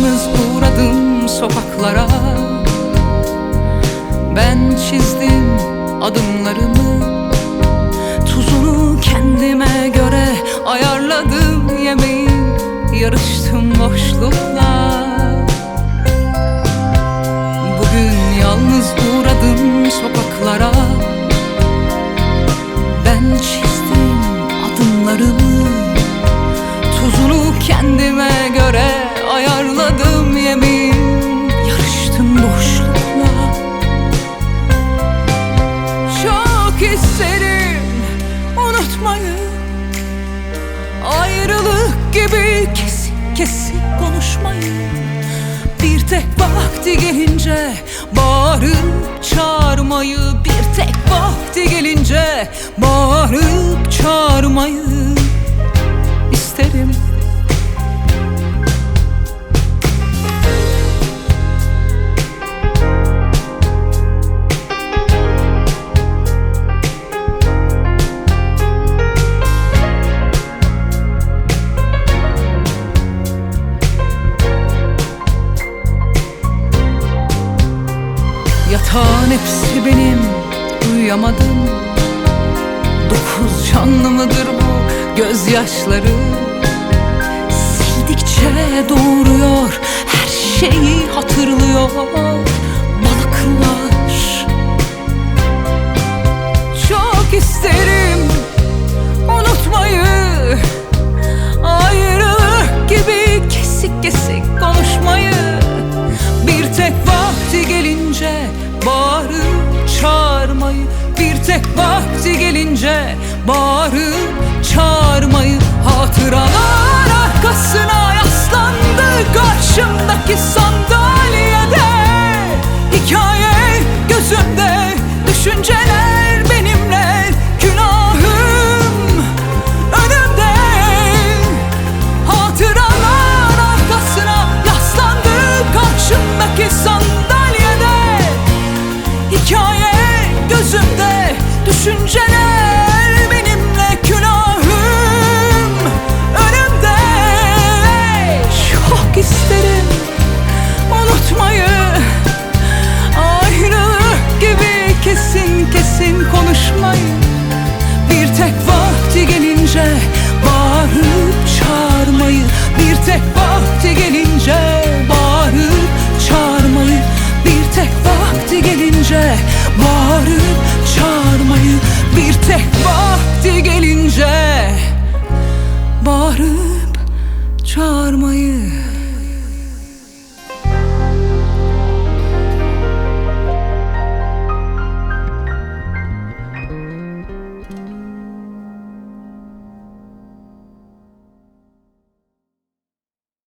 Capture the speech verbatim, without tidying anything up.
yalnız uğradım sokaklara. Ben çizdim adımlarımı, tuzunu kendime göre ayarladım yemeği, yarıştım boşlukla. Bugün yalnız uğradım sokaklara. Ben çizdim adımlarımı, tuzunu kendime göre ayarladım yemeği, yarıştım boşlukla. Çok isterim unutmayı, ayrılık gibi kesik kesik konuşmayı. Bir tek vakti gelince bağırıp çağırmayı, bir tek vakti gelince bağırıp çağırmayı isterim. Yatağın hepsi benim, uyuyamadım. Dokuz canlı mıdır bu gözyaşları? Sildikçe doğuruyor, her şeyi hatırlıyor balıklar. Çok isterim unutmayı, ayrılık gibi kesik kesik konuşmayı. Bir tek vakti gelince bağırıp çağırmayı, bir tek vakti gelince bağırıp çağırmayı. Hatıralar arkasına yaslandı karşımdaki sandalyede. Hikaye gözümde, düşünceler benimle, günahım önümde. Hatıralar arkasına yaslandı karşımdaki sandalyede. Hikaye gözümde, düşünceler benimle, günahım önümde. Çok isterim unutmayı, ayrılık gibi kesin kesin konuşmayı. Bir tek vakti gelince bağırıp çağırmayı, bir tek vakti gelince bağırıp çağırmayı, bir tek vakti gelince bağırıp